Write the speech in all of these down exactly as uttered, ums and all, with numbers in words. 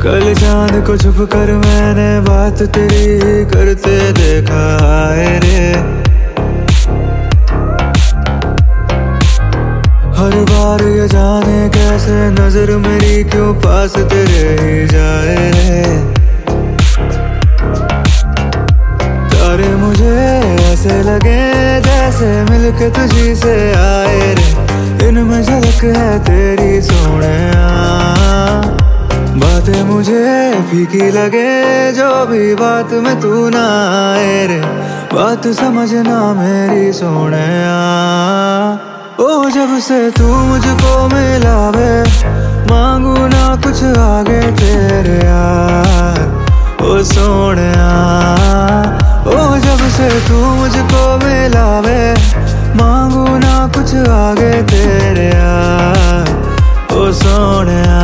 कल चांद को छुप कर मैंने बात तेरी करते देखा है रे। हर बार ये जाने कैसे नजर मेरी क्यों पास तेरे ही जाए रे। तारे मुझे ऐसे लगे जैसे मिलके तुझी से आए रे। इनमें झलक है तेरी सोहणिया, बातें मुझे फीकी लगे जो भी बात में तू ना आए रे। बात समझना मेरी सोहणिया, ओ जब से तू मुझको मिला वे मांगू ना कुछ आगे तेरे यार। ओ सोहणिया, ओ जब से तू मुझको मिला वे मांगू ना कुछ आगे तेरे यार। ओ सोहणिया,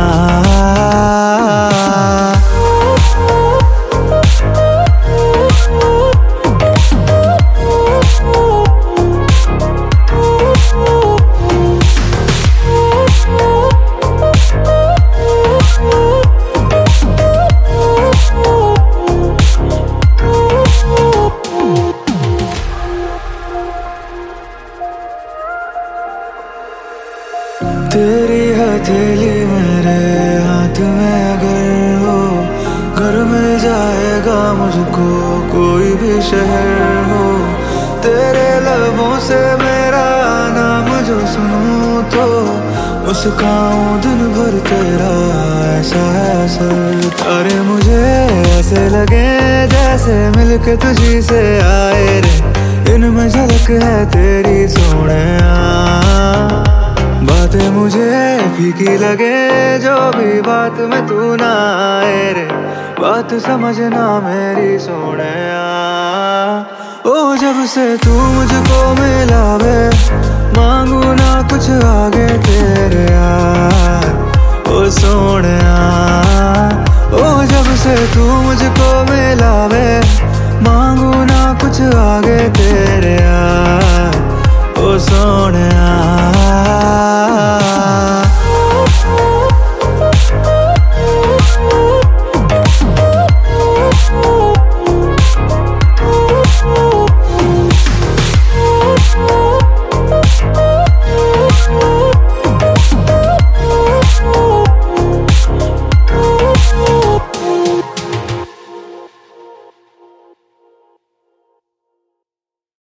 तेरी हथेली मेरे हाथ में अगर हो, घर मिल जाएगा मुझको कोई भी शहर हो। तेरे लबों से मेरा नाम जो सुनूं तो मुस्काऊं दिन भर तेरा ऐसा है असर। तारे मुझे ऐसे लगे जैसे मिलके तुझी से आए रे। इनमें झलक है तेरी सोहणिया, बातें मुझे फीकी लगे जो भी बात में तू ना आए रे। बात समझना मेरी सोहणिया, ओ जब से तू मुझको मिला वे मांगू ना कुछ आगे तेरे यार। ओ सोहणिया, ओ जब से तू मुझको मिला वे मांगू ना कुछ आगे